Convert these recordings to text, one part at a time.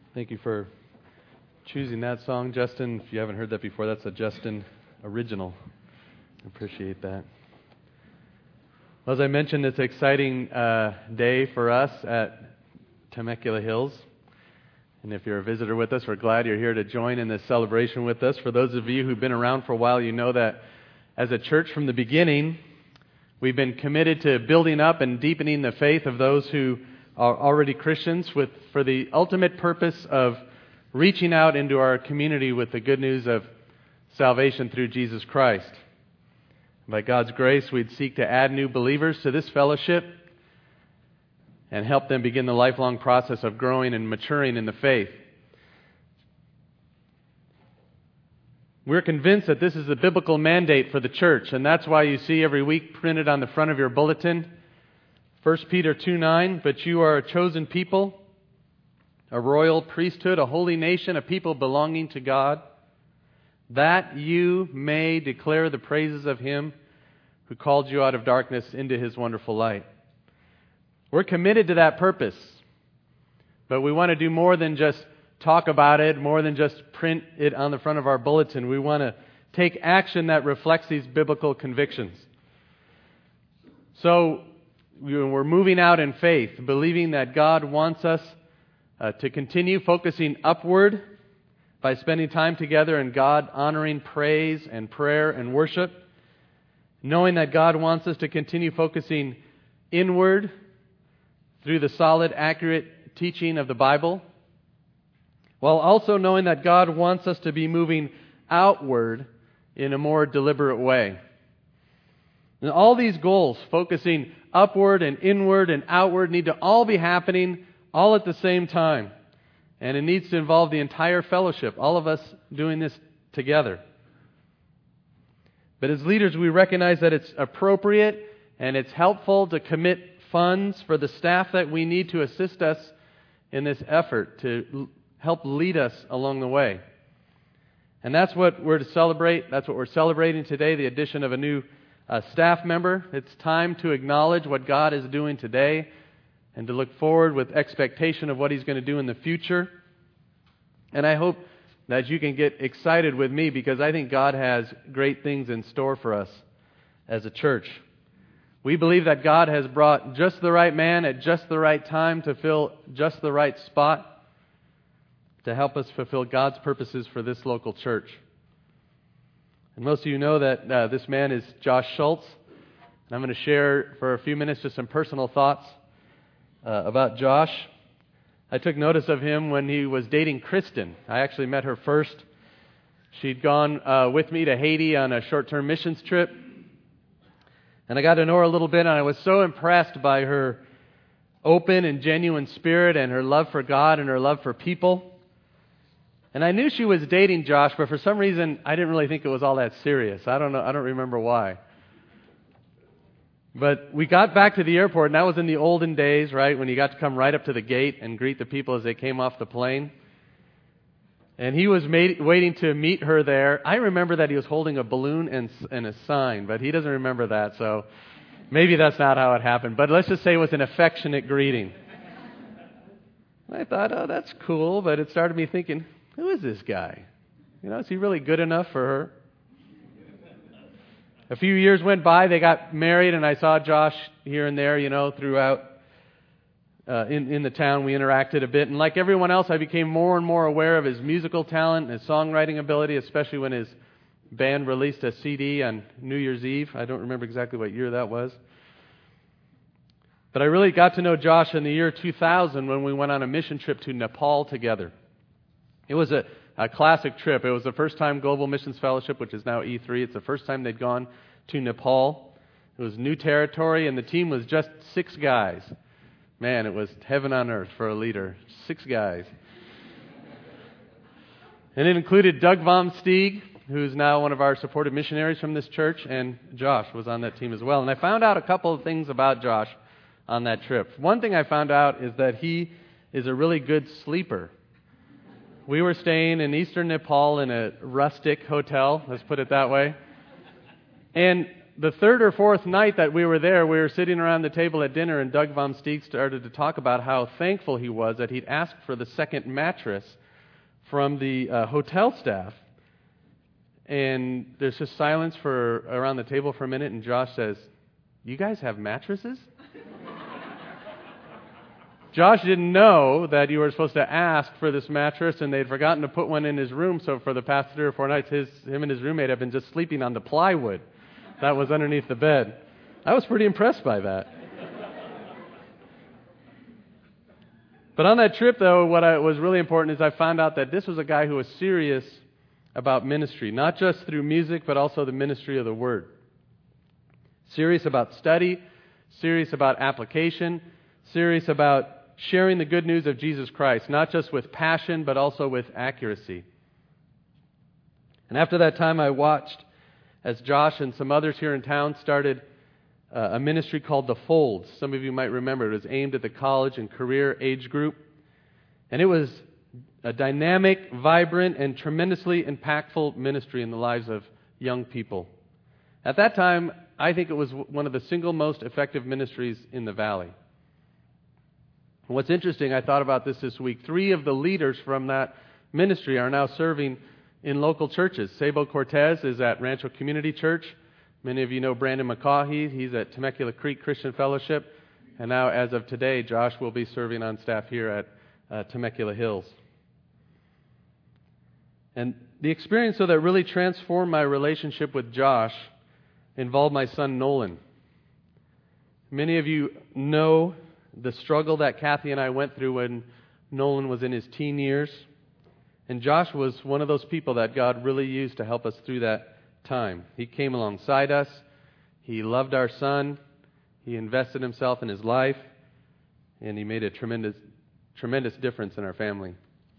Thank you for choosing that song, Justin. If you haven't heard that before, that's a Justin original. I appreciate that. Well, as I mentioned, it's an exciting day for us at Temecula Hills. And if you're a visitor with us, we're glad you're here to join in this celebration with us. For those of you who've been around for a while, you know that as a church from the beginning, we've been committed to building up and deepening the faith of those who are already Christians for the ultimate purpose of reaching out into our community with the good news of salvation through Jesus Christ. By God's grace, we'd seek to add new believers to this fellowship and help them begin the lifelong process of growing and maturing in the faith. We're convinced that this is a biblical mandate for the church, and that's why you see every week printed on the front of your bulletin, 1 Peter 2:9, but you are a chosen people, a royal priesthood, a holy nation, a people belonging to God, that you may declare the praises of Him who called you out of darkness into His wonderful light. We're committed to that purpose, but we want to do more than just talk about it, more than just print it on the front of our bulletin. We want to take action that reflects these biblical convictions. So we're moving out in faith, believing that God wants us to continue focusing upward by spending time together in God-honoring praise and prayer and worship, knowing that God wants us to continue focusing inward through the solid, accurate teaching of the Bible, while also knowing that God wants us to be moving outward in a more deliberate way. And all these goals, focusing upward and inward and outward, need to all be happening all at the same time. And it needs to involve the entire fellowship, all of us doing this together. But as leaders, we recognize that it's appropriate and it's helpful to commit funds for the staff that we need to assist us in this effort to help lead us along the way. And that's what we're to celebrate. That's what we're celebrating today, the addition of a new staff member. It's time to acknowledge what God is doing today and to look forward with expectation of what He's going to do in the future. And I hope that you can get excited with me because I think God has great things in store for us as a church. We believe that God has brought just the right man at just the right time to fill just the right spot to help us fulfill God's purposes for this local church. And most of you know that this man is Josh Schultz. And I'm going to share for a few minutes just some personal thoughts about Josh. I took notice of him when he was dating Kristen. I actually met her first. She'd gone with me to Haiti on a short-term missions trip. And I got to know her a little bit, and I was so impressed by her open and genuine spirit and her love for God and her love for people. And I knew she was dating Josh, but for some reason, I didn't really think it was all that serious. I don't know. I don't remember why. But we got back to the airport, and that was in the olden days, right, when you got to come right up to the gate and greet the people as they came off the plane. And he was waiting to meet her there. I remember that he was holding a balloon and a sign, but he doesn't remember that, so maybe that's not how it happened. But let's just say it was an affectionate greeting. I thought, oh, that's cool, but it started me thinking, who is this guy? Is he really good enough for her? A few years went by, they got married, and I saw Josh here and there, throughout in the town. We interacted a bit, and like everyone else, I became more and more aware of his musical talent and his songwriting ability, especially when his band released a CD on New Year's Eve. I don't remember exactly what year that was. But I really got to know Josh in the year 2000 when we went on a mission trip to Nepal together. It was a classic trip. It was the first time Global Missions Fellowship, which is now E3, it's the first time they'd gone to Nepal. It was new territory, and the team was just 6 guys. Man, it was heaven on earth for a leader. 6 guys. And it included Doug Vom Stieg, who's now one of our supported missionaries from this church, and Josh was on that team as well. And I found out a couple of things about Josh on that trip. One thing I found out is that he is a really good sleeper. We were staying in eastern Nepal in a rustic hotel, let's put it that way. And the third or fourth night that we were there, we were sitting around the table at dinner, and Doug Von Steeg started to talk about how thankful he was that he'd asked for the second mattress from the hotel staff. And there's just silence for around the table for a minute, and Josh says, "You guys have mattresses?" Josh didn't know that you were supposed to ask for this mattress, and they'd forgotten to put one in his room, so for the past 3 or 4 nights, him and his roommate have been just sleeping on the plywood that was underneath the bed. I was pretty impressed by that. But on that trip, though, what was really important is I found out that this was a guy who was serious about ministry, not just through music, but also the ministry of the Word. Serious about study, serious about application, serious about sharing the good news of Jesus Christ, not just with passion, but also with accuracy. And after that time, I watched as Josh and some others here in town started a ministry called The Folds. Some of you might remember it was aimed at the college and career age group. And it was a dynamic, vibrant, and tremendously impactful ministry in the lives of young people. At that time, I think it was one of the single most effective ministries in the valley. And what's interesting, I thought about this week. 3 of the leaders from that ministry are now serving in local churches. Sabo Cortez is at Rancho Community Church. Many of you know Brandon McCaughey. He's at Temecula Creek Christian Fellowship. And now, as of today, Josh will be serving on staff here at Temecula Hills. And the experience, though, that really transformed my relationship with Josh involved my son Nolan. Many of you know the struggle that Kathy and I went through when Nolan was in his teen years. And Josh was one of those people that God really used to help us through that time. He came alongside us. He loved our son. He invested himself in his life. And he made a tremendous difference in our family.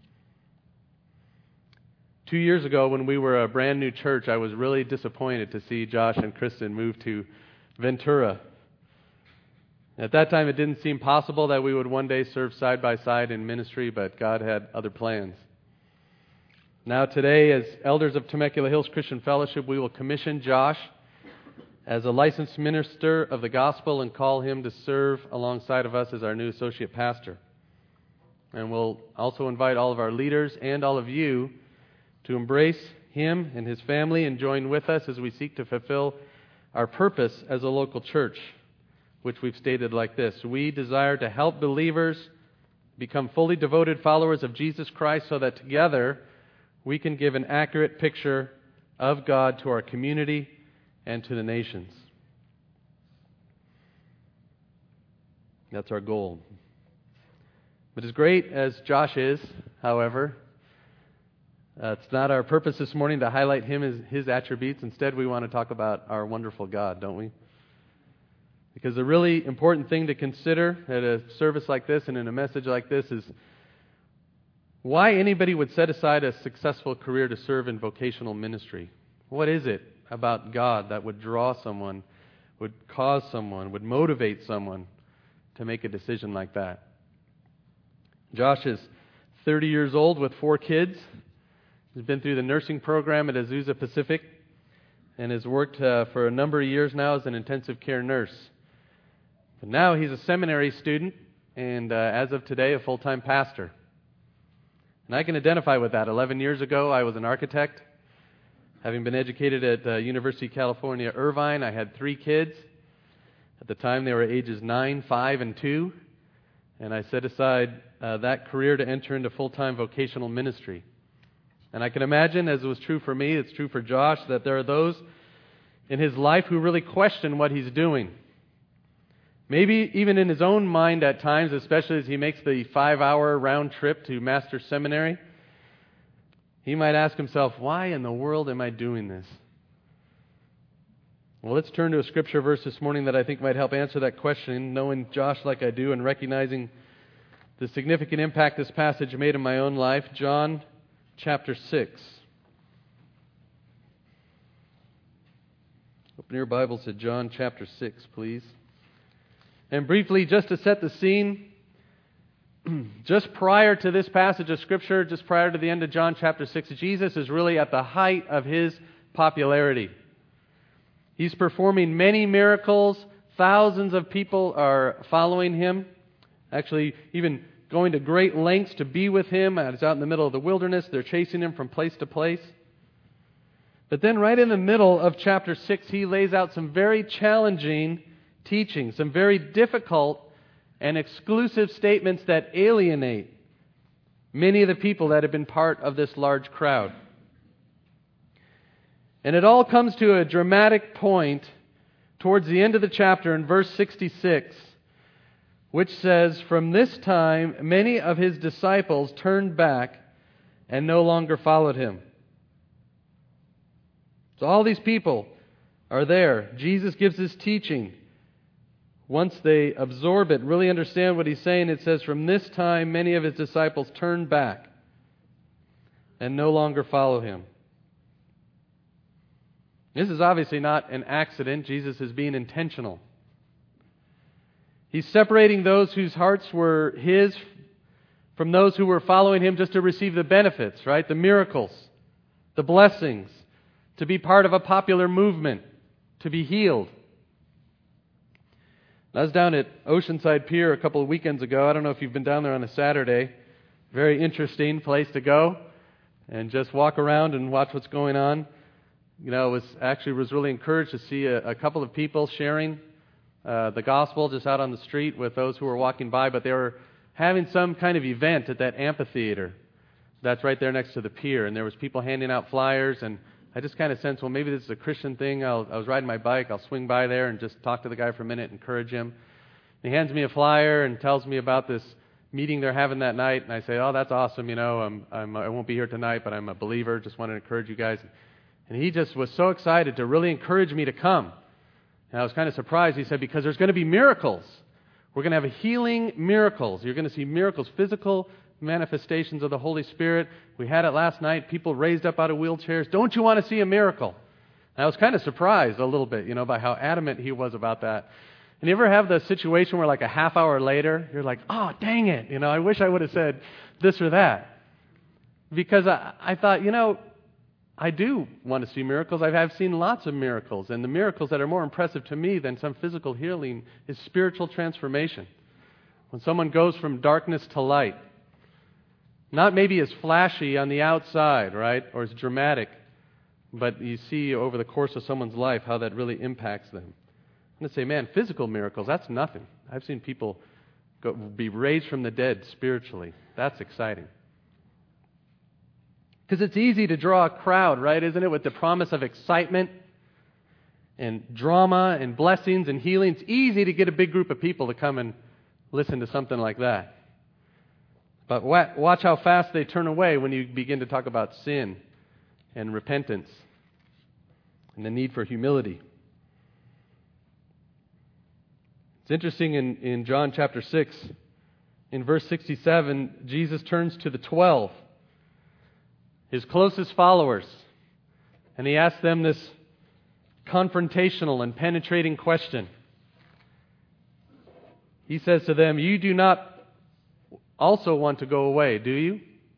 2 years ago, when we were a brand new church, I was really disappointed to see Josh and Kristen move to Ventura. At that time, it didn't seem possible that we would one day serve side by side in ministry, but God had other plans. Now today, as elders of Temecula Hills Christian Fellowship, we will commission Josh as a licensed minister of the gospel and call him to serve alongside of us as our new associate pastor. And we'll also invite all of our leaders and all of you to embrace him and his family and join with us as we seek to fulfill our purpose as a local church, which we've stated like this: we desire to help believers become fully devoted followers of Jesus Christ so that together we can give an accurate picture of God to our community and to the nations. That's our goal. But as great as Josh is, however, it's not our purpose this morning to highlight him as his attributes. Instead, we want to talk about our wonderful God, don't we? Because the really important thing to consider at a service like this and in a message like this is why anybody would set aside a successful career to serve in vocational ministry. What is it about God that would draw someone, would cause someone, would motivate someone to make a decision like that? Josh is 30 years old with 4 kids. He's been through the nursing program at Azusa Pacific and has worked for a number of years now as an intensive care nurse. But now he's a seminary student and, as of today, a full-time pastor. And I can identify with that. 11 years ago, I was an architect. Having been educated at University of California, Irvine, I had 3 kids. At the time, they were ages 9, 5, and 2. And I set aside that career to enter into full-time vocational ministry. And I can imagine, as it was true for me, it's true for Josh, that there are those in his life who really question what he's doing. Maybe even in his own mind at times, especially as he makes the 5-hour round trip to Master's Seminary, he might ask himself, why in the world am I doing this? Well, let's turn to a scripture verse this morning that I think might help answer that question, knowing Josh like I do and recognizing the significant impact this passage made in my own life. John chapter 6. Open your Bibles to John chapter 6, please. And briefly, just to set the scene, just prior to this passage of Scripture, just prior to the end of John chapter 6, Jesus is really at the height of his popularity. He's performing many miracles. Thousands of people are following him, actually even going to great lengths to be with him. He's out in the middle of the wilderness. They're chasing him from place to place. But then right in the middle of chapter 6, he lays out some very challenging teaching, some very difficult and exclusive statements that alienate many of the people that have been part of this large crowd. And it all comes to a dramatic point towards the end of the chapter in verse 66, which says, "From this time many of his disciples turned back and no longer followed him." So all these people are there. Jesus gives this teaching. Once they absorb it, really understand what he's saying, it says, "From this time many of his disciples turned back and no longer follow him." This is obviously not an accident. Jesus is being intentional. He's separating those whose hearts were his from those who were following him just to receive the benefits, right? The miracles, the blessings, to be part of a popular movement, to be healed. I was down at Oceanside Pier a couple of weekends ago. I don't know if you've been down there on a Saturday. Very interesting place to go and just walk around and watch what's going on. You know, was really encouraged to see a couple of people sharing the gospel just out on the street with those who were walking by, but they were having some kind of event at that amphitheater that's right there next to the pier, and there was people handing out flyers, and I just kind of sensed, well, maybe this is a Christian thing. I was riding my bike. I'll swing by there and just talk to the guy for a minute, encourage him. He hands me a flyer and tells me about this meeting they're having that night, and I say, "Oh, that's awesome. You know, I won't be here tonight, but I'm a believer. Just want to encourage you guys." And he just was so excited to really encourage me to come. And I was kind of surprised. He said, "Because there's going to be miracles. We're going to have healing miracles. You're going to see miracles, physical manifestations of the Holy Spirit. We had it last night. People raised up out of wheelchairs. Don't you want to see a miracle?" And I was kind of surprised a little bit, by how adamant he was about that. And you ever have the situation where like a half hour later, you're like, "Oh, dang it. I wish I would have said this or that." Because I thought, I do want to see miracles. I've seen lots of miracles. And the miracles that are more impressive to me than some physical healing is spiritual transformation. When someone goes from darkness to light. Not maybe as flashy on the outside, right? Or as dramatic. But you see over the course of someone's life how that really impacts them. I'm going to say, man, physical miracles, that's nothing. I've seen people be raised from the dead spiritually. That's exciting. Because it's easy to draw a crowd, right? Isn't it? With the promise of excitement and drama and blessings and healing. It's easy to get a big group of people to come and listen to something like that. But watch how fast they turn away when you begin to talk about sin and repentance and the need for humility. It's interesting in John chapter 6, in verse 67, Jesus turns to the 12, his closest followers, and he asks them this confrontational and penetrating question. He says to them, "You do not also want to go away, do you?"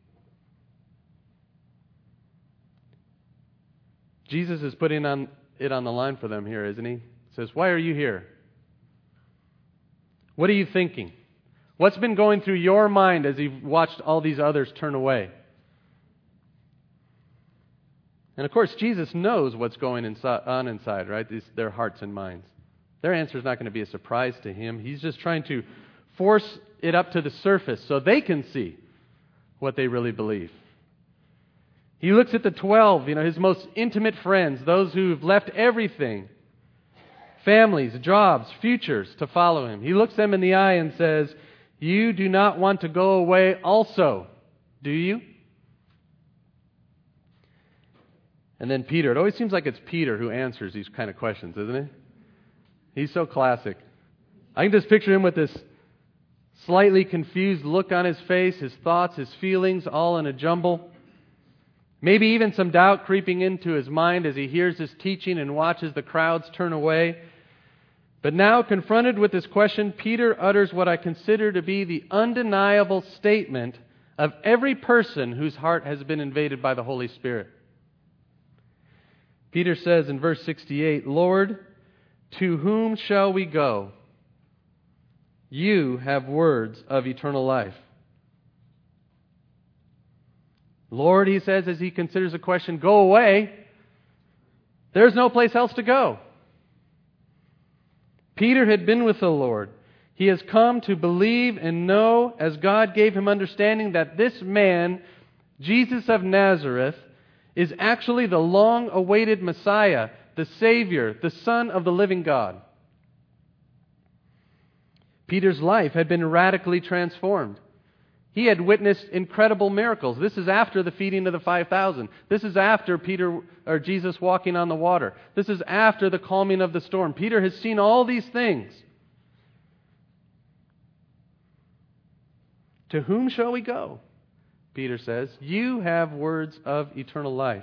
Jesus is putting it on the line for them here, isn't he? He says, "Why are you here? What are you thinking? What's been going through your mind as you've watched all these others turn away?" And of course, Jesus knows what's going on inside, right? Their hearts and minds. Their answer is not going to be a surprise to him. He's just trying to force it up to the surface so they can see what they really believe. He looks at the 12, his most intimate friends, those who've left everything, families, jobs, futures, to follow him. He looks them in the eye and says, "You do not want to go away also, do you?" And then Peter. It always seems like it's Peter who answers these kind of questions, isn't it? He's so classic. I can just picture him with this slightly confused look on his face, his thoughts, his feelings, all in a jumble. Maybe even some doubt creeping into his mind as he hears this teaching and watches the crowds turn away. But now, confronted with this question, Peter utters what I consider to be the undeniable statement of every person whose heart has been invaded by the Holy Spirit. Peter says in verse 68, Lord, to whom shall we go? You have words of eternal life. Lord, he says as he considers the question, go away. There's no place else to go. Peter had been with the Lord. He has come to believe and know, as God gave him understanding, that this man, Jesus of Nazareth, is actually the long-awaited Messiah, the Savior, the Son of the living God. Peter's life had been radically transformed. He had witnessed incredible miracles. This is after the feeding of the 5,000. This is after Jesus walking on the water. This is after the calming of the storm. Peter has seen all these things. To whom shall we go? Peter says, you have words of eternal life.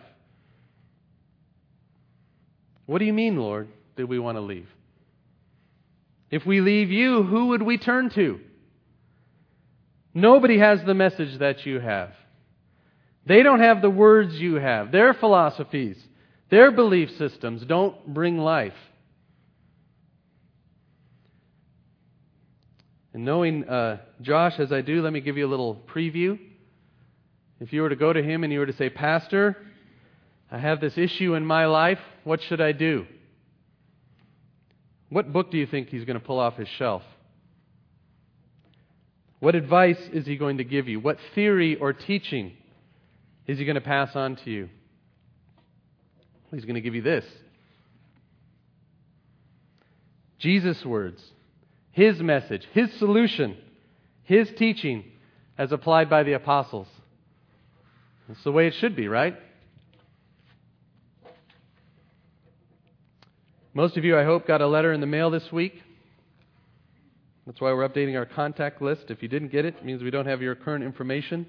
What do you mean, Lord, that we want to leave? If we leave you, who would we turn to? Nobody has the message that you have. They don't have the words you have. Their philosophies, their belief systems don't bring life. And knowing Josh as I do, let me give you a little preview. If you were to go to him and you were to say, Pastor, I have this issue in my life, what should I do? What book do you think he's going to pull off his shelf? What advice is he going to give you? What theory or teaching is he going to pass on to you? He's going to give you this. Jesus' words, His message, His solution, His teaching as applied by the apostles. That's the way it should be, right? Most of you, I hope, got a letter in the mail this week. That's why we're updating our contact list. If you didn't get it, it means we don't have your current information.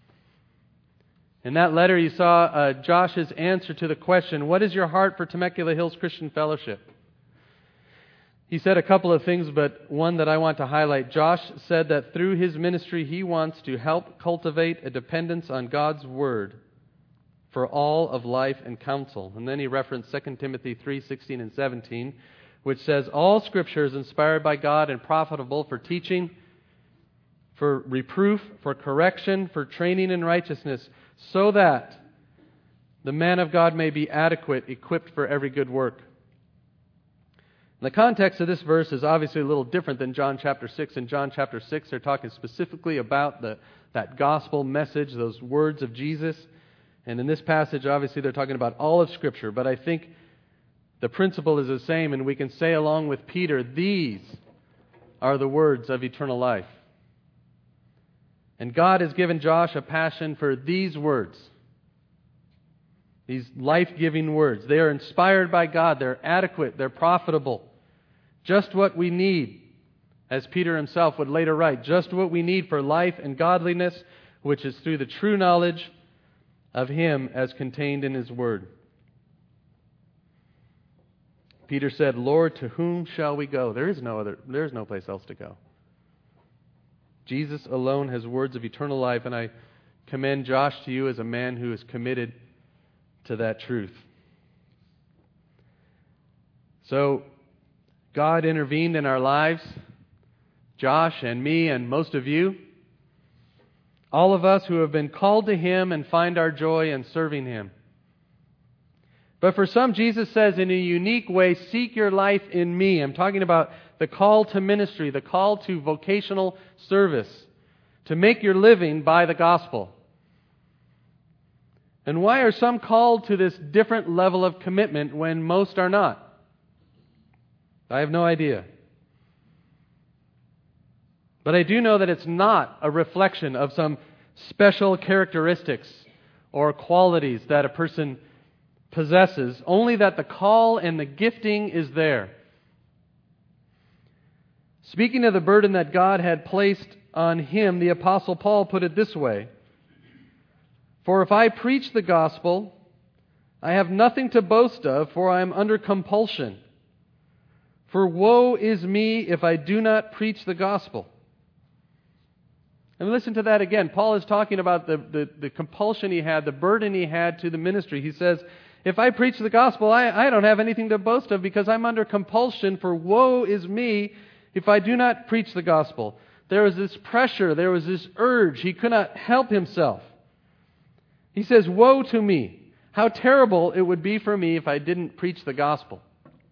In that letter, you saw Josh's answer to the question, what is your heart for Temecula Hills Christian Fellowship? He said a couple of things, but one that I want to highlight. Josh said that through his ministry, he wants to help cultivate a dependence on God's Word for all of life and counsel. And then he referenced 2 Timothy 3:16 and 17, which says, all Scripture is inspired by God and profitable for teaching, for reproof, for correction, for training in righteousness, so that the man of God may be adequate, equipped for every good work. And the context of this verse is obviously a little different than John chapter 6. In John chapter 6, they're talking specifically about that gospel message, those words of Jesus. And in this passage, obviously, they're talking about all of Scripture. But I think the principle is the same, and we can say along with Peter, these are the words of eternal life. And God has given Josh a passion for these words, these life-giving words. They are inspired by God. They're adequate. They're profitable. Just what we need, as Peter himself would later write, just what we need for life and godliness, which is through the true knowledge of Him as contained in His Word. Peter said, Lord, to whom shall we go? There is no place else to go. Jesus alone has words of eternal life, and I commend Josh to you as a man who is committed to that truth. So, God intervened in our lives, Josh and me and most of you, all of us who have been called to Him and find our joy in serving Him. But for some, Jesus says in a unique way, seek your life in me. I'm talking about the call to ministry, the call to vocational service, to make your living by the gospel. And why are some called to this different level of commitment when most are not? I have no idea. But I do know that it's not a reflection of some special characteristics or qualities that a person possesses, only that the call and the gifting is there. Speaking of the burden that God had placed on him, the Apostle Paul put it this way, for if I preach the gospel, I have nothing to boast of, for I am under compulsion. For woe is me if I do not preach the gospel. And listen to that again. Paul is talking about the compulsion he had, the burden he had to the ministry. He says, If I preach the gospel, I don't have anything to boast of because I'm under compulsion, for woe is me if I do not preach the gospel. There was this pressure, there was this urge. He could not help himself. He says, woe to me. How terrible it would be for me if I didn't preach the gospel.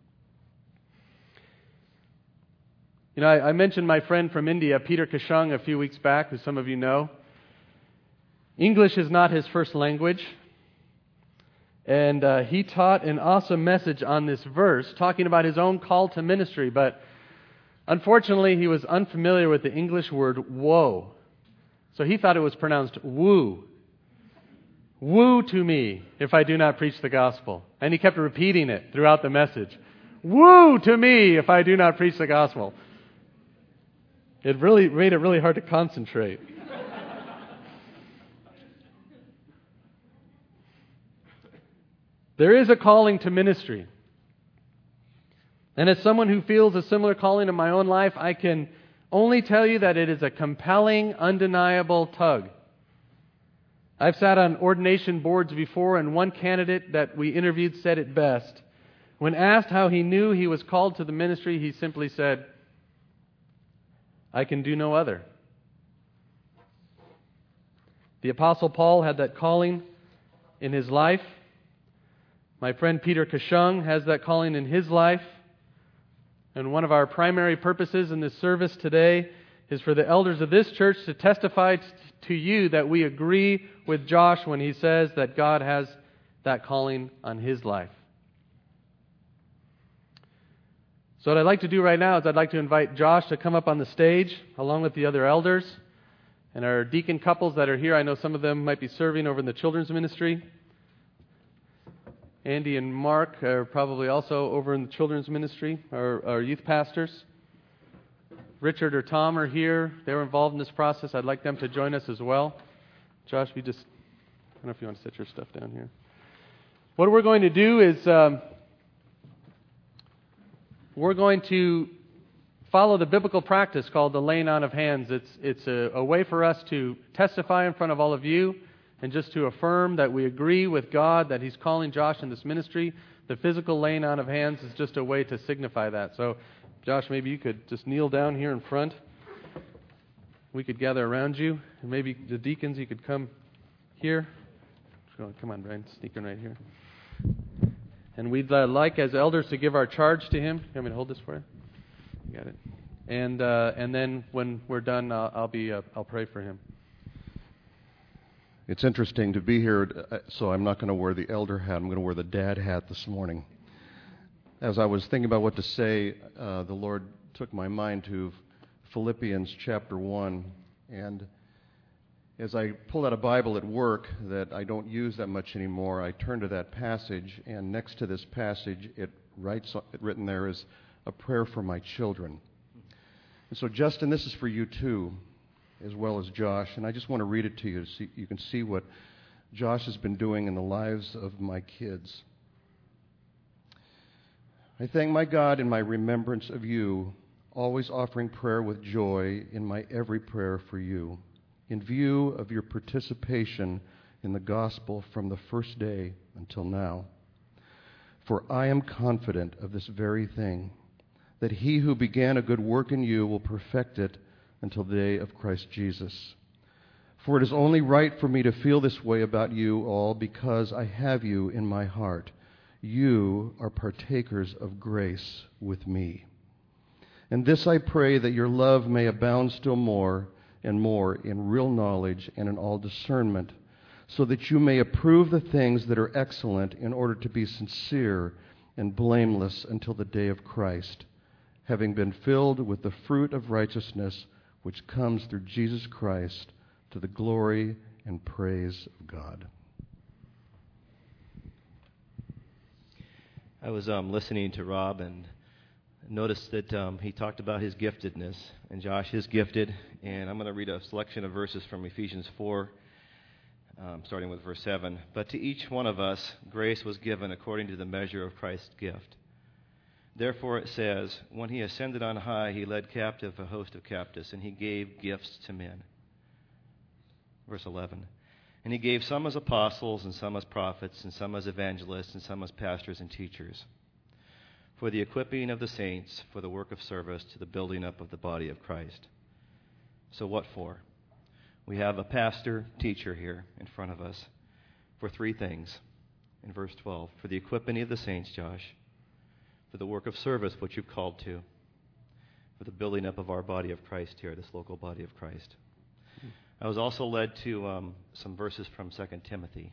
You know, I mentioned my friend from India, Peter Kashung, a few weeks back, who some of you know. English is not his first language. And he taught an awesome message on this verse, talking about his own call to ministry. But unfortunately, he was unfamiliar with the English word woe. So he thought it was pronounced woo. Woe to me if I do not preach the gospel. And he kept repeating it throughout the message. Woe to me if I do not preach the gospel. It really made it really hard to concentrate. There is a calling to ministry. And as someone who feels a similar calling in my own life, I can only tell you that it is a compelling, undeniable tug. I've sat on ordination boards before, and one candidate that we interviewed said it best. When asked how he knew he was called to the ministry, he simply said, I can do no other. The Apostle Paul had that calling in his life. My friend Peter Kashung has that calling in his life. And one of our primary purposes in this service today is for the elders of this church to testify to you that we agree with Josh when he says that God has that calling on his life. So what I'd like to do right now is I'd like to invite Josh to come up on the stage along with the other elders and our deacon couples that are here. I know some of them might be serving over in the children's ministry. Andy and Mark are probably also over in the children's ministry, our youth pastors. Richard or Tom are here. They're involved in this process. I'd like them to join us as well. Josh, I don't know if you want to set your stuff down here. What we're going to do is we're going to follow the biblical practice called the laying on of hands. It's a way for us to testify in front of all of you and just to affirm that we agree with God that He's calling Josh in this ministry. The physical laying on of hands is just a way to signify that. So, Josh, maybe you could just kneel down here in front. We could gather around you. And maybe the deacons, you could come here. Come on, Brian, sneak in right here. And we'd like, as elders, to give our charge to him. You want me to hold this for you? You got it. And then when we're done, I'll pray for him. It's interesting to be here, so I'm not going to wear the elder hat. I'm going to wear the dad hat this morning. As I was thinking about what to say, the Lord took my mind to Philippians chapter 1. And as I pulled out a Bible at work that I don't use that much anymore, I turned to that passage, and next to this passage, written there is a prayer for my children. And so, Justin, this is for you too, as well as Josh, and I just want to read it to you so you can see what Josh has been doing in the lives of my kids. I thank my God in my remembrance of you, always offering prayer with joy in my every prayer for you, in view of your participation in the gospel from the first day until now. For I am confident of this very thing, that he who began a good work in you will perfect it until the day of Christ Jesus. For it is only right for me to feel this way about you all because I have you in my heart. You are partakers of grace with me. And this I pray, that your love may abound still more and more in real knowledge and in all discernment, so that you may approve the things that are excellent in order to be sincere and blameless until the day of Christ, having been filled with the fruit of righteousness which comes through Jesus Christ to the glory and praise of God. I was listening to Rob and noticed that he talked about his giftedness, and Josh is gifted, and I'm going to read a selection of verses from Ephesians 4, starting with verse 7. But to each one of us grace was given according to the measure of Christ's gift. Therefore it says, when he ascended on high, he led captive a host of captives, and he gave gifts to men. Verse 11. And he gave some as apostles, and some as prophets, and some as evangelists, and some as pastors and teachers, for the equipping of the saints, for the work of service, to the building up of the body of Christ. So what for? We have a pastor, teacher here in front of us for three things. In verse 12, for the equipping of the saints, Josh, for the work of service, which you've called to, for the building up of our body of Christ here, this local body of Christ. I was also led to some verses from 2 Timothy.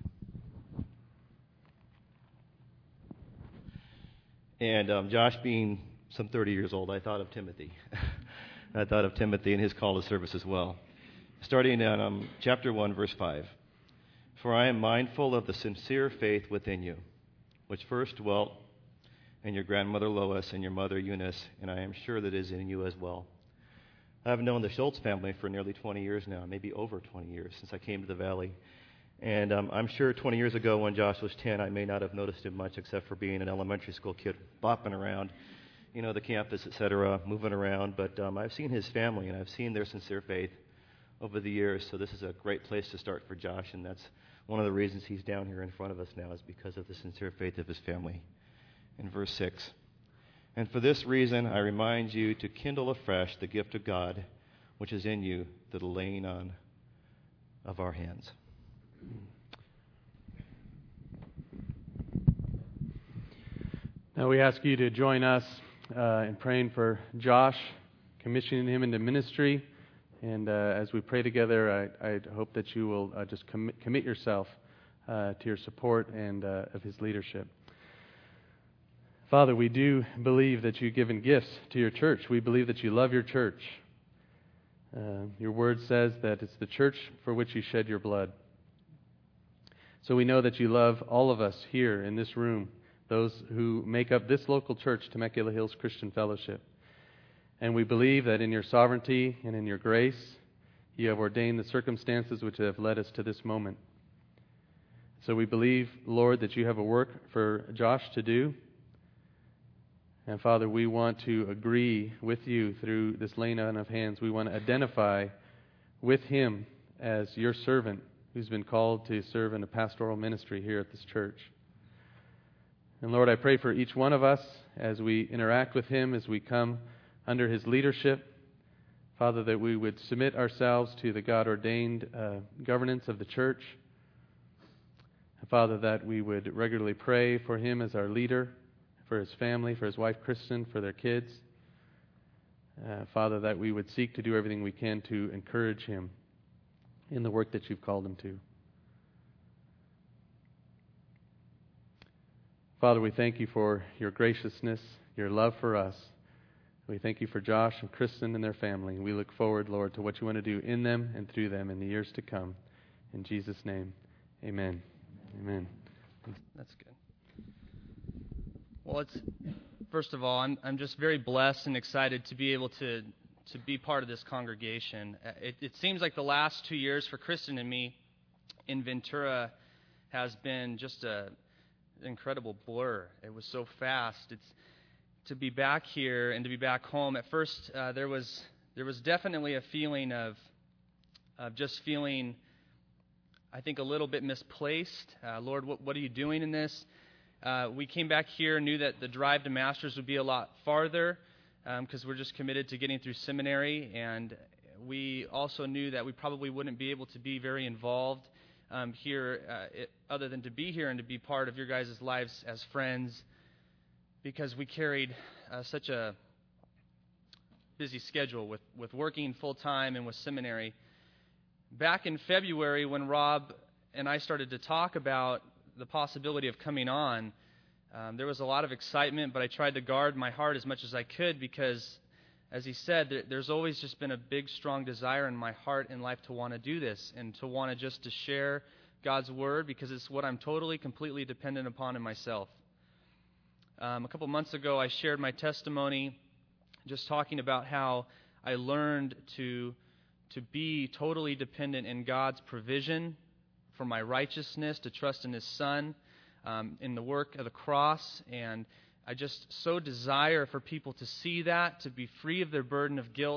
And Josh being some 30 years old, I thought of Timothy. I thought of Timothy and his call to service as well. Starting in chapter 1, verse 5. For I am mindful of the sincere faith within you, which first dwelt in your grandmother Lois and your mother Eunice, and I am sure that it is in you as well. I've known the Schultz family for nearly 20 years now, maybe over 20 years since I came to the Valley. And I'm sure 20 years ago when Josh was 10, I may not have noticed him much except for being an elementary school kid, bopping around, the campus, etc., moving around. But I've seen his family, and I've seen their sincere faith over the years. So this is a great place to start for Josh, and that's one of the reasons he's down here in front of us now is because of the sincere faith of his family. In verse 6. And for this reason, I remind you to kindle afresh the gift of God, which is in you, through the laying on of our hands. Now we ask you to join us in praying for Josh, commissioning him into ministry. And as we pray together, I hope that you will just commit yourself to your support and of his leadership. Father, we do believe that you've given gifts to your church. We believe that you love your church. Your word says that it's the church for which you shed your blood. So we know that you love all of us here in this room, those who make up this local church, Temecula Hills Christian Fellowship. And we believe that in your sovereignty and in your grace, you have ordained the circumstances which have led us to this moment. So we believe, Lord, that you have a work for Josh to do. And Father, we want to agree with you through this laying on of hands. We want to identify with him as your servant who's been called to serve in a pastoral ministry here at this church. And Lord, I pray for each one of us as we interact with him, as we come under his leadership, Father, that we would submit ourselves to the God-ordained governance of the church. Father, that we would regularly pray for him as our leader, for his family, for his wife Kristen, for their kids. Father, that we would seek to do everything we can to encourage him in the work that you've called him to. Father, we thank you for your graciousness, your love for us. We thank you for Josh and Kristen and their family. We look forward, Lord, to what you want to do in them and through them in the years to come. In Jesus' name, amen. Amen. That's good. Well, first of all, I'm just very blessed and excited to be able to be part of this congregation. It seems like the last 2 years for Kristen and me in Ventura has been just an incredible blur. It was so fast. To be back here and to be back home. At first, there was definitely a feeling of just feeling, I think, a little bit misplaced. Lord, what are you doing in this? We came back here, knew that the drive to Masters would be a lot farther because we're just committed to getting through seminary, and we also knew that we probably wouldn't be able to be very involved here other than to be here and to be part of your guys' lives as friends, because we carried such a busy schedule with working full-time and with seminary. Back in February, when Rob and I started to talk about the possibility of coming on, there was a lot of excitement, but I tried to guard my heart as much as I could because, as he said, there's always just been a big, strong desire in my heart and life to want to do this and to want to just to share God's Word because it's what I'm totally, completely dependent upon in myself. A couple months ago, I shared my testimony just talking about how I learned to be totally dependent in God's provision for my righteousness, to trust in His Son, in the work of the cross. And I just so desire for people to see that, to be free of their burden of guilt,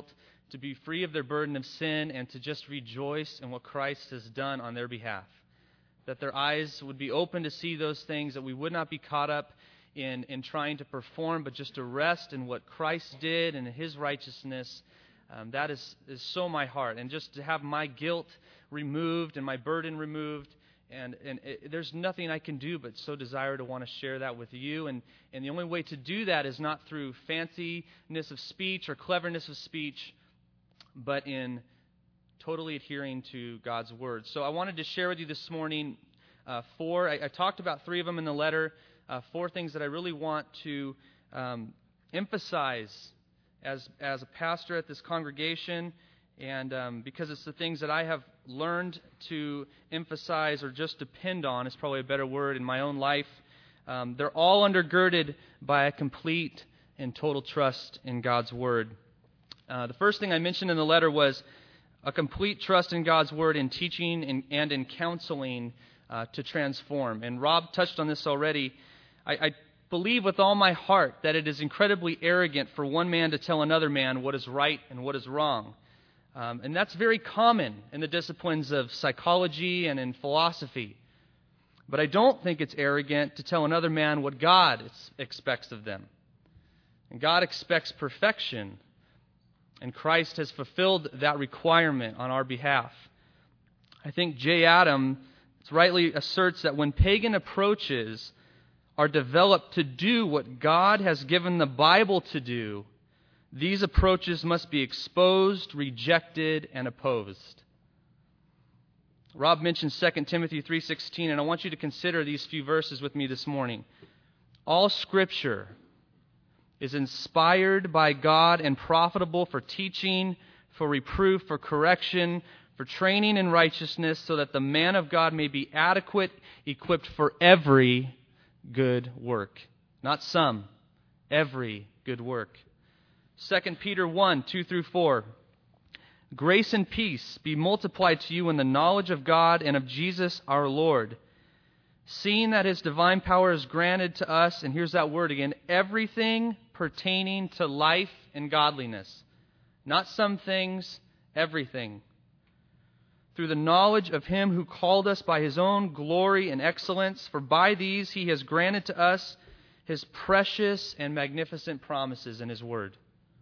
to be free of their burden of sin and to just rejoice in what Christ has done on their behalf. That their eyes would be open to see those things, that we would not be caught up in trying to perform, but just to rest in what Christ did and in His righteousness. That is so my heart. And just to have my guilt removed and my burden removed. And there's nothing I can do but so desire to want to share that with you. And the only way to do that is not through fanciness of speech or cleverness of speech, but in totally adhering to God's Word. So I wanted to share with you this morning I talked about 3 of them in the letter, 4 things that I really want to emphasize as a pastor at this congregation, and because it's the things that I have learned to emphasize or just depend on is probably a better word in my own life. They're all undergirded by a complete and total trust in God's Word. The first thing I mentioned in the letter was a complete trust in God's Word in teaching and in counseling to transform. And Rob touched on this already. I believe with all my heart that it is incredibly arrogant for one man to tell another man what is right and what is wrong. And that's very common in the disciplines of psychology and in philosophy. But I don't think it's arrogant to tell another man what God expects of them. And God expects perfection. And Christ has fulfilled that requirement on our behalf. I think J. Adam rightly asserts that when pagan approaches are developed to do what God has given the Bible to do, these approaches must be exposed, rejected, and opposed. Rob mentioned 2 Timothy 3:16, and I want you to consider these few verses with me this morning. All Scripture is inspired by God and profitable for teaching, for reproof, for correction, for training in righteousness, so that the man of God may be adequate, equipped for every good work. Not some, every good work. 2 Peter 1:2-4. Grace and peace be multiplied to you in the knowledge of God and of Jesus our Lord, seeing that His divine power is granted to us, and here's that word again, everything pertaining to life and godliness. Not some things, everything. Through the knowledge of Him who called us by His own glory and excellence, for by these He has granted to us His precious and magnificent promises in His Word,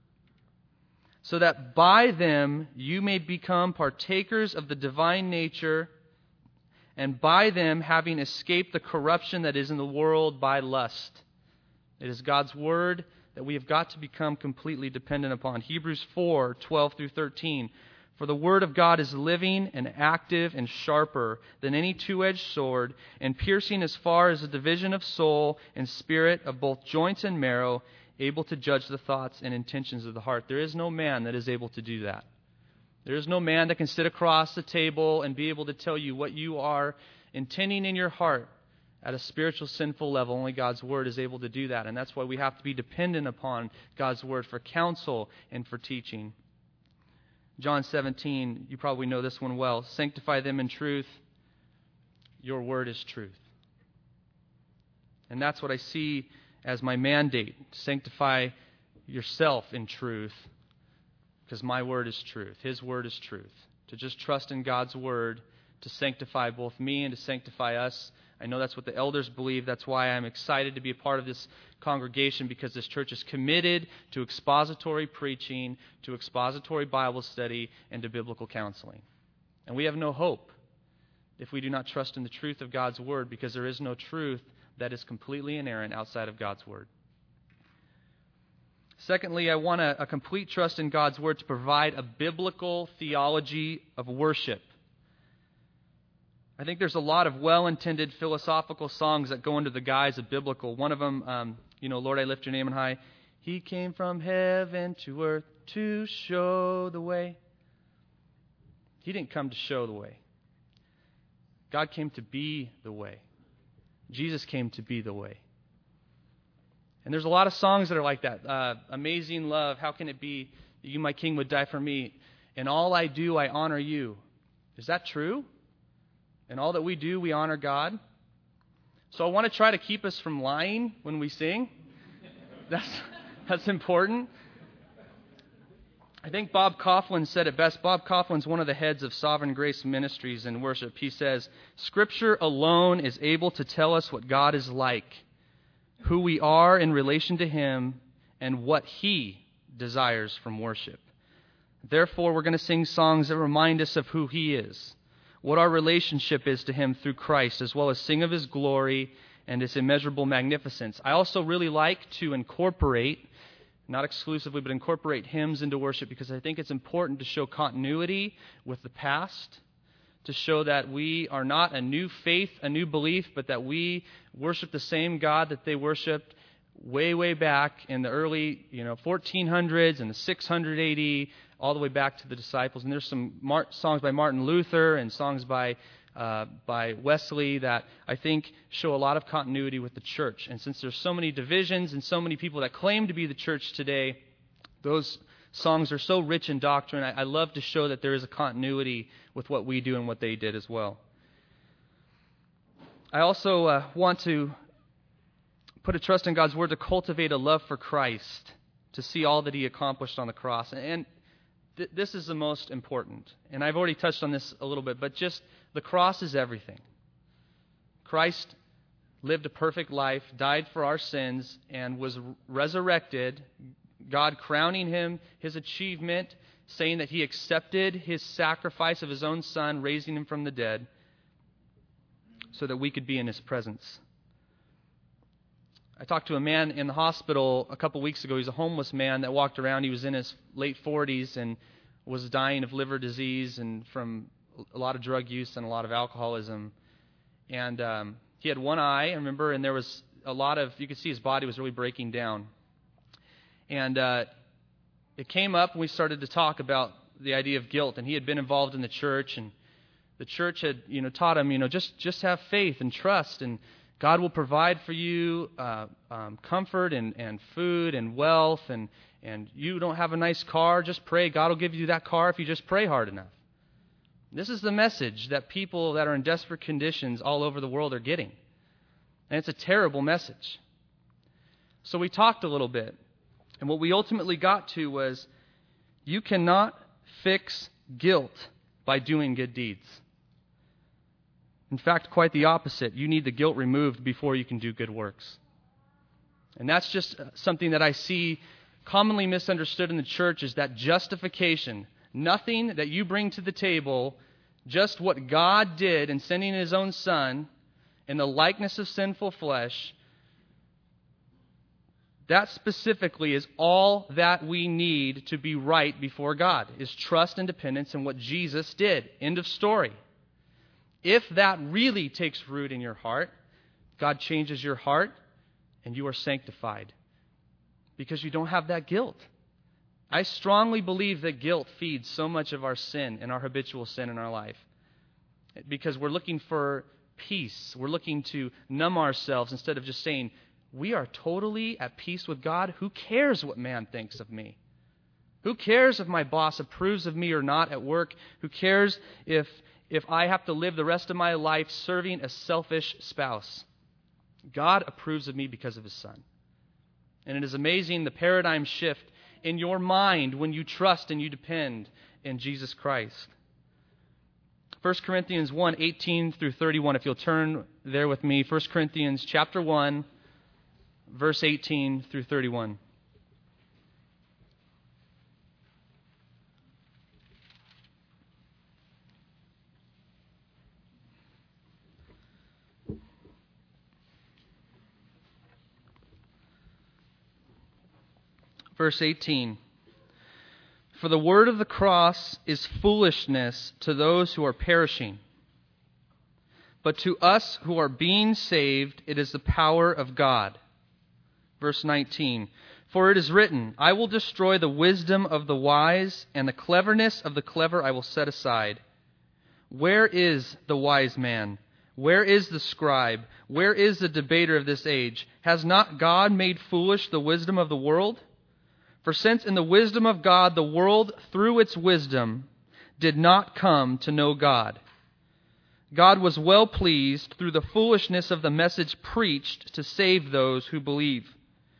so that by them you may become partakers of the divine nature, and by them having escaped the corruption that is in the world by lust. It is God's Word that we have got to become completely dependent upon. Hebrews 4:12-13. For the Word of God is living and active and sharper than any two-edged sword, and piercing as far as the division of soul and spirit, of both joints and marrow, able to judge the thoughts and intentions of the heart. There is no man that is able to do that. There is no man that can sit across the table and be able to tell you what you are intending in your heart at a spiritual, sinful level. Only God's Word is able to do that. And that's why we have to be dependent upon God's Word for counsel and for teaching. John 17, you probably know this one well. Sanctify them in truth. Your Word is truth. And that's what I see as my mandate. Sanctify yourself in truth, because my Word is truth. His Word is truth. To just trust in God's Word to sanctify both me and to sanctify us. I know that's what the elders believe. That's why I'm excited to be a part of this congregation, because this church is committed to expository preaching, to expository Bible study, and to biblical counseling. And we have no hope if we do not trust in the truth of God's Word, because there is no truth that is completely inerrant outside of God's Word. Secondly, I want a complete trust in God's Word to provide a biblical theology of worship. I think there's a lot of well-intended philosophical songs that go under the guise of biblical. One of them, Lord, I lift your name on high. He came from heaven to earth to show the way. He didn't come to show the way. God came to be the way. Jesus came to be the way. And there's a lot of songs that are like that. Amazing love, how can it be that you, my King, would die for me? In all I do, I honor you. Is that true? In all that we do, we honor God. So I want to try to keep us from lying when we sing. That's important. I think Bob Coughlin said it best. Bob Coughlin's one of the heads of Sovereign Grace Ministries in worship. He says, Scripture alone is able to tell us what God is like, who we are in relation to Him, and what He desires from worship. Therefore, we're going to sing songs that remind us of who He is, what our relationship is to Him through Christ, as well as sing of His glory and His immeasurable magnificence. I also really like to incorporate, not exclusively, but incorporate hymns into worship because I think it's important to show continuity with the past, to show that we are not a new faith, a new belief, but that we worship the same God that they worshiped way, way back in the early 1400s and the 600 AD, all the way back to the disciples. And there's some songs by Martin Luther and songs by Wesley that I think show a lot of continuity with the church. And since there's so many divisions and so many people that claim to be the church today, those songs are so rich in doctrine. I love to show that there is a continuity with what we do and what they did as well. I also want to put a trust in God's Word to cultivate a love for Christ, to see all that He accomplished on the cross. And this is the most important. And I've already touched on this a little bit, but just the cross is everything. Christ lived a perfect life, died for our sins, and was resurrected, God crowning Him His achievement, saying that He accepted His sacrifice of His own Son, raising Him from the dead, so that we could be in His presence. I talked to a man in the hospital a couple weeks ago. He's a homeless man that walked around. He was in his late 40s and was dying of liver disease and from a lot of drug use and a lot of alcoholism. And he had one eye, I remember, and there was a lot of, you could see his body was really breaking down. And it came up and we started to talk about the idea of guilt. And he had been involved in the church, and the church had, taught him, just have faith and trust, and God will provide for you comfort and food and wealth, and you don't have a nice car, just pray. God will give you that car if you just pray hard enough. This is the message that people that are in desperate conditions all over the world are getting. And it's a terrible message. So we talked a little bit, and what we ultimately got to was you cannot fix guilt by doing good deeds. In fact, quite the opposite. You need the guilt removed before you can do good works. And that's just something that I see commonly misunderstood in the church, is that justification. Nothing that you bring to the table, just what God did in sending His own Son in the likeness of sinful flesh. That specifically is all that we need to be right before God, is trust and dependence in what Jesus did. End of story. If that really takes root in your heart, God changes your heart and you are sanctified because you don't have that guilt. I strongly believe that guilt feeds so much of our sin and our habitual sin in our life because we're looking for peace. We're looking to numb ourselves instead of just saying, we are totally at peace with God. Who cares what man thinks of me? Who cares if my boss approves of me or not at work? Who cares if I have to live the rest of my life serving a selfish spouse? God approves of me because of His Son. And it is amazing the paradigm shift in your mind when you trust and you depend in Jesus Christ. 1 Corinthians 1, 18 through 31, if you'll turn there with me. 1 Corinthians chapter 1, verse 18 through 31. Verse 18, for the word of the cross is foolishness to those who are perishing, but to us who are being saved, it is the power of God. Verse 19, for it is written, I will destroy the wisdom of the wise, and the cleverness of the clever I will set aside. Where is the wise man? Where is the scribe? Where is the debater of this age? Has not God made foolish the wisdom of the world? For since in the wisdom of God, the world, through its wisdom, did not come to know God, God was well pleased through the foolishness of the message preached to save those who believe.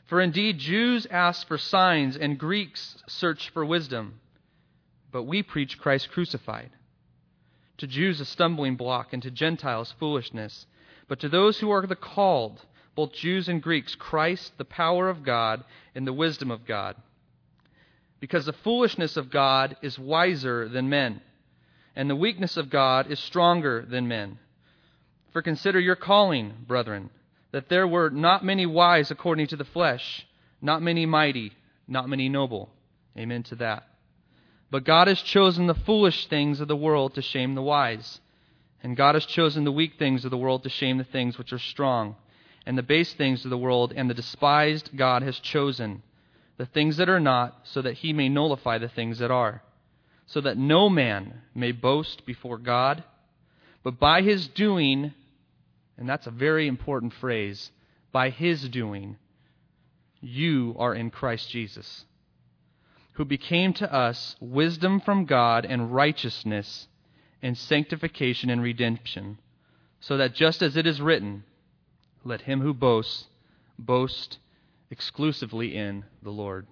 For indeed Jews ask for signs and Greeks search for wisdom, but we preach Christ crucified. To Jews a stumbling block, and to Gentiles foolishness. But to those who are the called, both Jews and Greeks, Christ, the power of God and the wisdom of God. Because the foolishness of God is wiser than men, and the weakness of God is stronger than men. For consider your calling, brethren, that there were not many wise according to the flesh, not many mighty, not many noble. Amen to that. But God has chosen the foolish things of the world to shame the wise. And God has chosen the weak things of the world to shame the things which are strong. And the base things of the world and the despised God has chosen, the things that are not, so that he may nullify the things that are. So that no man may boast before God. But by his doing, and that's a very important phrase, by his doing, you are in Christ Jesus, who became to us wisdom from God and righteousness and sanctification and redemption, so that just as it is written, let him who boasts, boast exclusively in the Lord.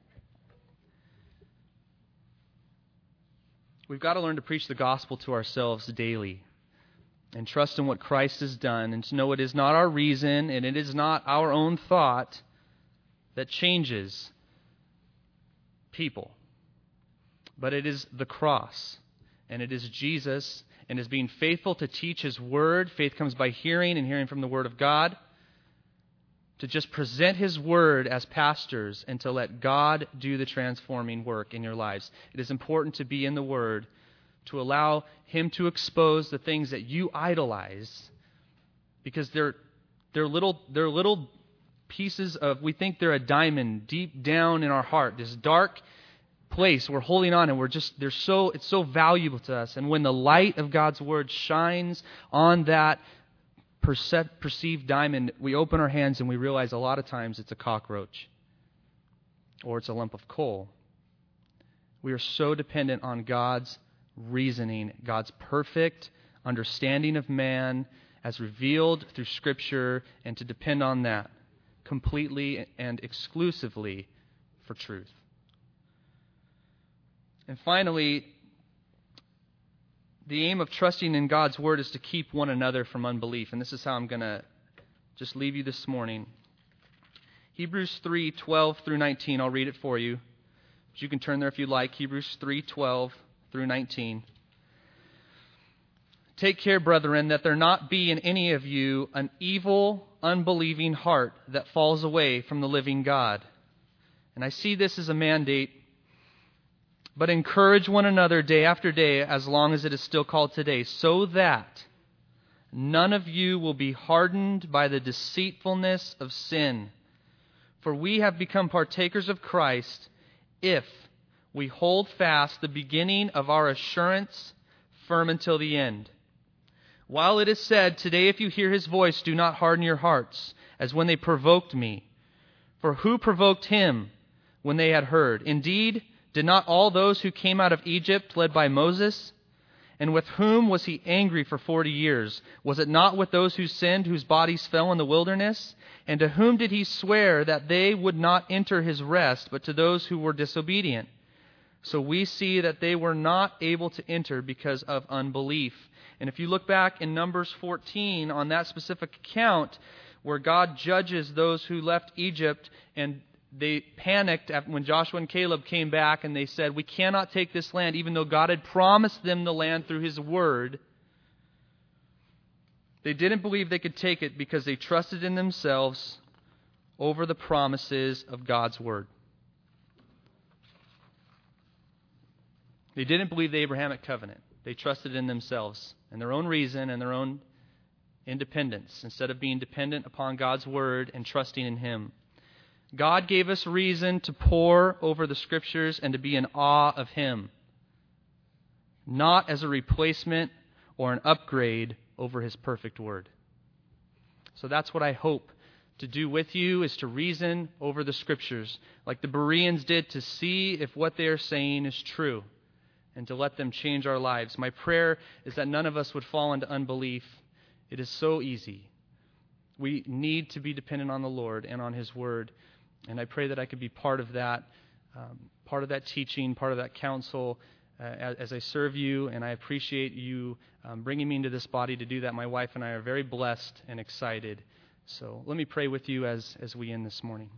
We've got to learn to preach the gospel to ourselves daily and trust in what Christ has done, and to know it is not our reason and it is not our own thought that changes people, but it is the cross, and it is Jesus, and is being faithful to teach his word. Faith comes by hearing, and hearing from the word of God. To just present his word as pastors and to let God do the transforming work in your lives. It is important to be in the word, to allow him to expose the things that you idolize, because they're little pieces of, we think they're a diamond deep down in our heart, this dark place we're holding on, and it's so valuable to us. And when the light of God's word shines on that perceived diamond, we open our hands and we realize a lot of times it's a cockroach or it's a lump of coal. We are so dependent on God's reasoning, God's perfect understanding of man as revealed through Scripture, and to depend on that completely and exclusively for truth. And finally, the aim of trusting in God's word is to keep one another from unbelief. And this is how I'm going to just leave you this morning. Hebrews 3:12 through 19. I'll read it for you. But you can turn there if you like. Hebrews 3:12 through 19. Take care, brethren, that there not be in any of you an evil, unbelieving heart that falls away from the living God. And I see this as a mandate. But encourage one another day after day, as long as it is still called today, so that none of you will be hardened by the deceitfulness of sin. For we have become partakers of Christ if we hold fast the beginning of our assurance firm until the end. While it is said, today if you hear his voice, do not harden your hearts, as when they provoked me. For who provoked him when they had heard? Indeed, did not all those who came out of Egypt, led by Moses? And with whom was he angry for 40 years? Was it not with those who sinned, whose bodies fell in the wilderness? And to whom did he swear that they would not enter his rest, but to those who were disobedient? So we see that they were not able to enter because of unbelief. And if you look back in Numbers 14 on that specific account, where God judges those who left Egypt, and they panicked when Joshua and Caleb came back and they said, we cannot take this land, even though God had promised them the land through his word. They didn't believe they could take it because they trusted in themselves over the promises of God's word. They didn't believe the Abrahamic covenant. They trusted in themselves and their own reason and their own independence, instead of being dependent upon God's word and trusting in him. God gave us reason to pore over the Scriptures and to be in awe of him, not as a replacement or an upgrade over his perfect word. So that's what I hope to do with you, is to reason over the Scriptures like the Bereans did, to see if what they are saying is true and to let them change our lives. My prayer is that none of us would fall into unbelief. It is so easy. We need to be dependent on the Lord and on his word. And I pray that I could be part of that teaching, part of that counsel as I serve you, and I appreciate you bringing me into this body to do that. My wife and I are very blessed and excited. So let me pray with you as we end this morning.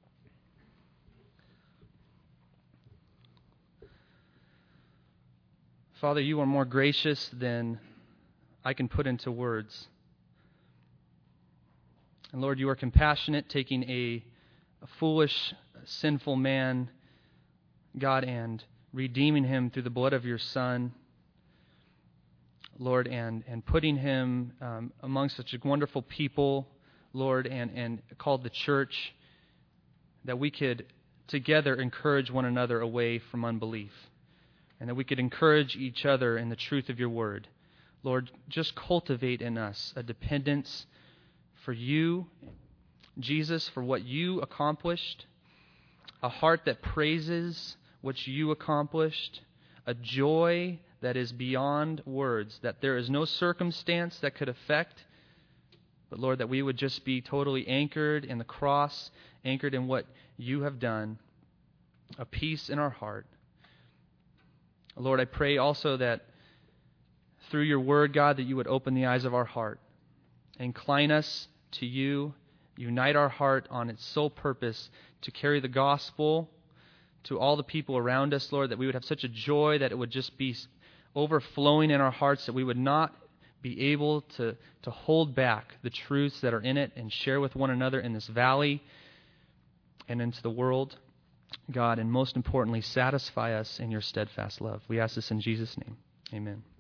Father, you are more gracious than I can put into words. And Lord, you are compassionate, taking a foolish, sinful man, God, and redeeming him through the blood of your Son, Lord, and putting him among such a wonderful people, Lord, and called the church, that we could together encourage one another away from unbelief, and that we could encourage each other in the truth of your word. Lord, just cultivate in us a dependence for you, Jesus, for what you accomplished, a heart that praises what you accomplished, a joy that is beyond words, that there is no circumstance that could affect, but Lord, that we would just be totally anchored in the cross, anchored in what you have done, a peace in our heart. Lord, I pray also that through your word, God, that you would open the eyes of our heart, incline us to you, unite our heart on its sole purpose to carry the gospel to all the people around us, Lord, that we would have such a joy that it would just be overflowing in our hearts, that we would not be able to hold back the truths that are in it and share with one another in this valley and into the world, God, and most importantly, satisfy us in your steadfast love. We ask this in Jesus' name. Amen.